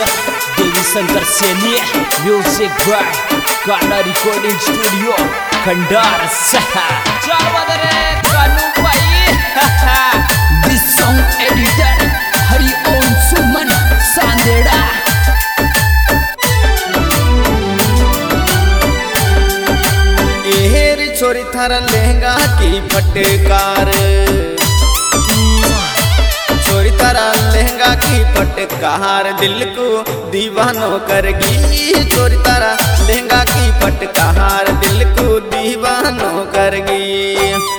Singer Devi Shankar Saini, music by गाना recording studio Khandar Kanu भाई। This song editor Hari Om Suman सांदेड़ा। एहेरी छोरी थारा लहंगा की फटकार, छोरी तारा लहंगा की फटकार दिल को दीवानो करगी। छोरी तारा लहंगा की फटकार दिल को दीवानो करगी।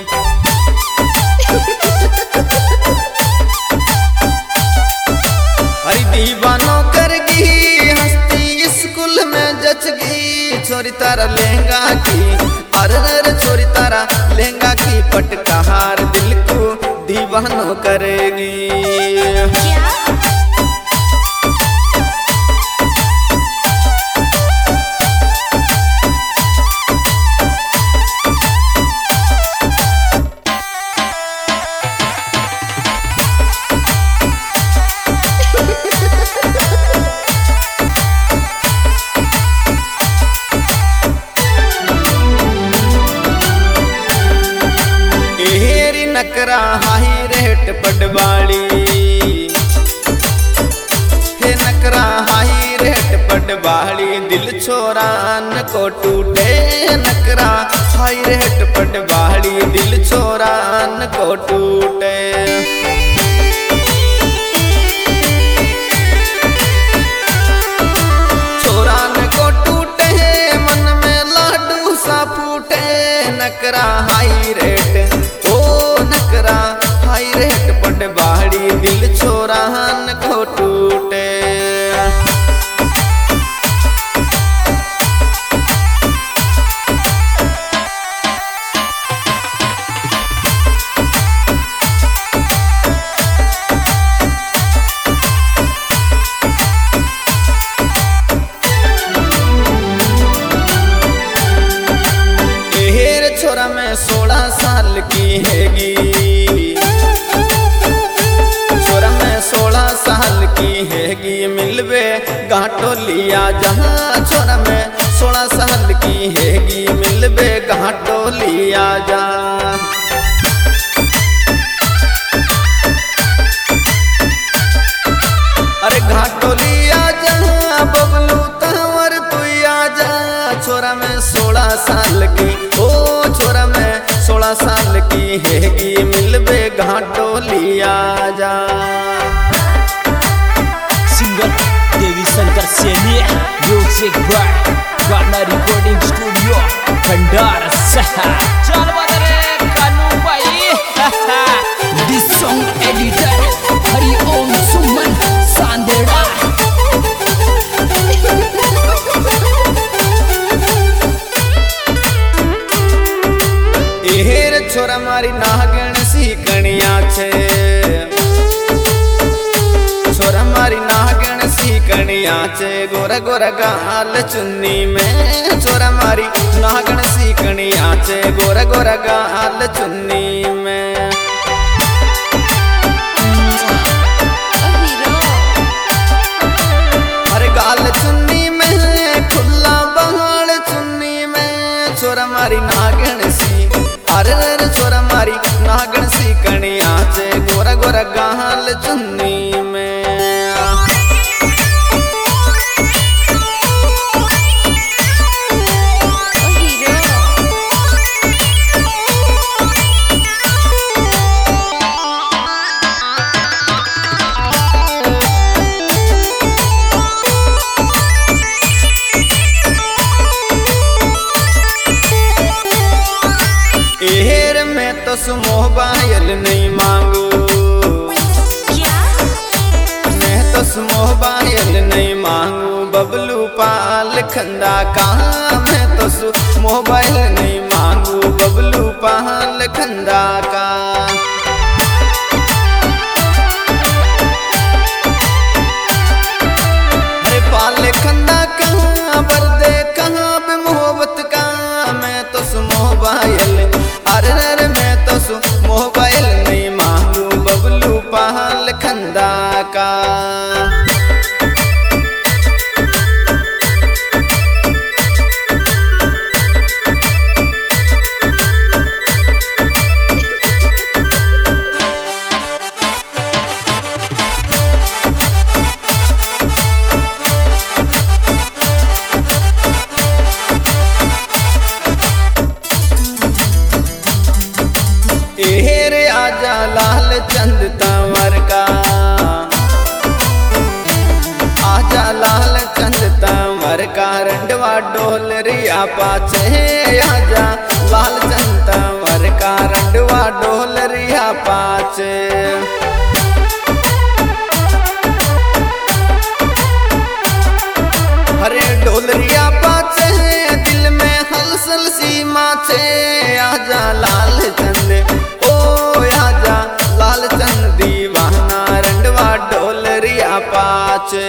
हरी दीवानो करगी हस्ती स्कूल में जचगी। छोरी तारा लहंगा की अरे छोरी तारा लहंगा की फटकार दिल को दीवानो करेगी। नकरा हाई रेट पटवाली, हे नकरा हाई रेट पटवाली दिल छोरान को टूटे। नकरा हाई रेट पटवाली दिल छोरान को टूटे। छोरान को टूटे मन में लाडू सा फूटे। नकरा हाई रेट नकरा हाई रेट पटवाली दिल छोरान को टूटे। एहेर छोरा में 16 साल की हैगी। 16 साल की हैगी मिलवे घाटो लिया जहाँ। छोरा में 16 साल की हैगी मिलवे घाटो लिया जा। अरे घाटो लिया जहाँ बबलू तंवर तू आ जा। छोरा में 16 साल की ओ छोरा में 16 साल की हैगी मिलवे घाटो लिया जा। Singer Devi Shankar Saini, music by गाना रिकॉर्डिंग स्टूडियो खंडार चल बदरे कानू भाई। This song editor Hari Om Suman सांदेड़ा। एहेर छोरा मारी नागण सी कणिया छे। छोरा मारी नागण सी कणिया छे गोरा गोरा गाल चुन्नी में। छोरा मारी नागण सी कणिया छे गोरा गोरा गाल चुन्नी में। अरे गाल चुन्नी में खुला बहाल चुन्नी में। छोरा मारी नागण सी अरे छोरा मारी नागण सी कणिया छे गोरा गोरा गाल चुन्नी में। एहेर में तो मोबाइल नहीं मांगू। मैं तो मोबाइल नहीं मांगू बबलू पाल खंदा का। मैं तो मोबाइल नहीं मांगू बबलू पाल खंदा का। अरे पाल खंदा कहाँ बर्दे कहाँ पे मोहब्बत का। मैं तो मोबाइल अरे मैं तो मोबाइल नहीं मांगू बबलू पाल खंदा का। डोलरिया पाचे आजा लाल चंद तंवर का रंडवा डोलरिया पाचे। अरे डोलरिया पाचे दिल में हलचल सी माचे आजा लाल चंद ओ आजा लाल चंद दीवाना रंडवा डोलरिया पाचे।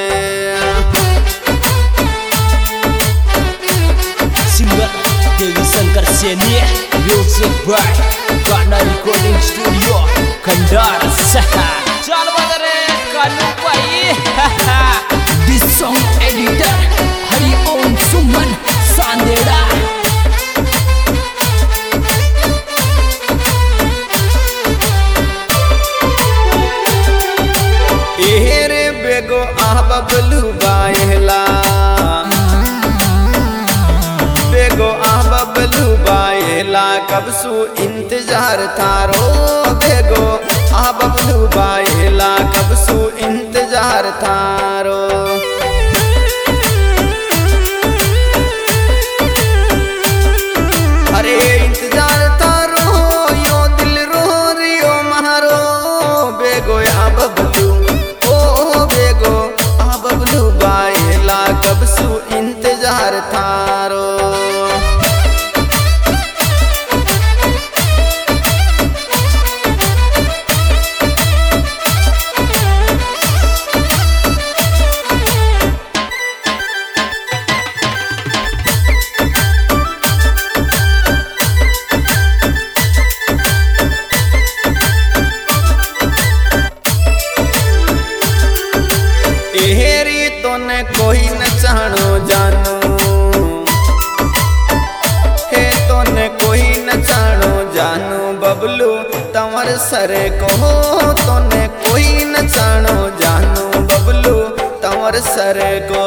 Singer Devi Shankar Saini music by गाना रिकॉर्डिंग स्टूडियो खंडार चल बदरे कानू भाई। This song editor Hari Om Suman Sandera. एरे बेगो बबलू बायला बेगो बबलू बायला कब सू इंतजार थारो बेगो बबलू बायला कब सू इंतजार थारो। अरे इंतजार थारो यो दिल रो रियो मारो बेगो बबलू ओ बेगो बबलू बायला कब सू इंतजार थारो। हेरी तोने कोई न जानो जानो हे तोने कोई न जानो जानो बबलू तंवर सर को तोने कोई न जानो जानो बबलू तंवर सर को।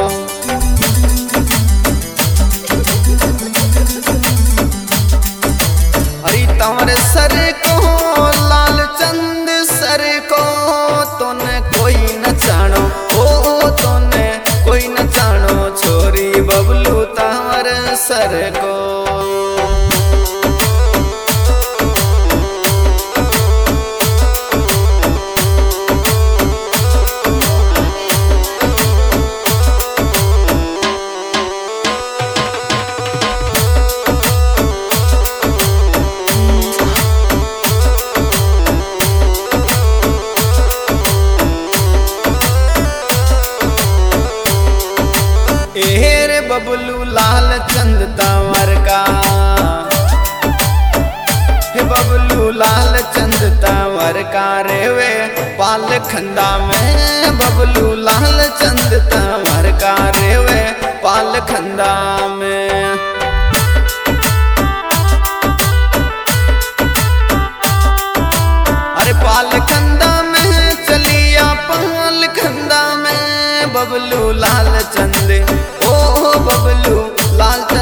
अरे तंवर सर को लाल चंद सर को तोने कोई न जानो ओ तोने कोई न जानो छोरी बबलू तंवर सर को। एरे बबलू लाल चंद तंवर का हे बबलू लाल चंद तंवर का रेवे पाल खंदा में बबलू लाल चंद तंवर का रेवे पाल खंदा में। अरे पाल खंदा में चलिया पाल खंदा में बबलू लाल चंद ओ बबलू लाल